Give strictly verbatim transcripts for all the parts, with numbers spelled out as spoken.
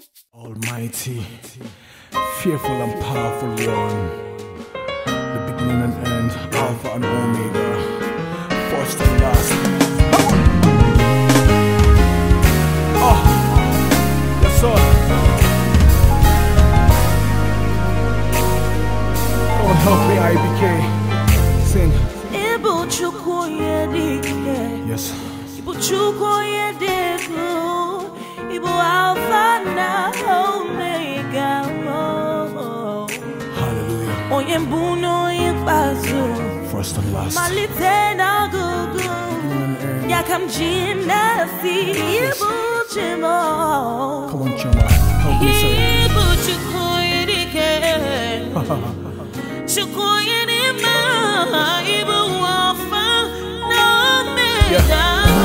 Almighty, fearful and powerful one, the beginning and end, Alpha and Omega, first and last. Oh, yes sir. Come on, help me, I B K. Sing. Yes. Ibu Alpha na Omega. Hallelujah. Oyembuno ipazu. First and last. Malite na gugu. Yakam jina si Ibu Chimo. Come on, Chama. Help me say it. Ibu chukoyedike. Chukoyedima. Ibu Alpha na Omega.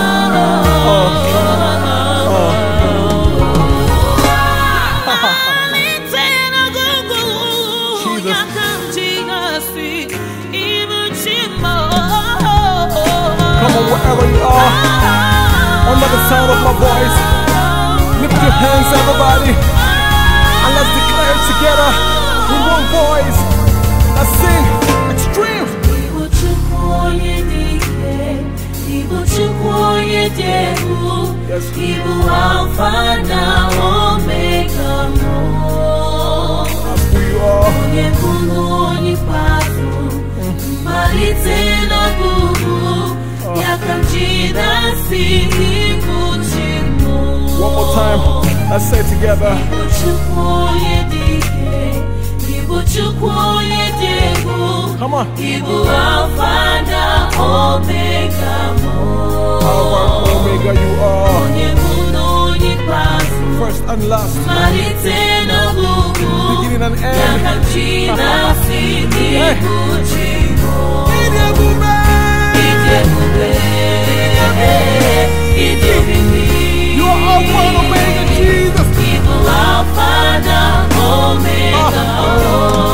Come on, wherever you are, under the sound of my voice, lift your hands, everybody, and let's declare it together with one voice. Let's sing extreme. Yes. Ibu Alpha na Omega. That's who you are. One more time, let's say it together. Come on. Ibu Alpha na Omega. Alpha and Omega you are. First and last. Beginning and end. Hey. You are Alpha and Omega, Jesus. Ibu Alpha na Omega.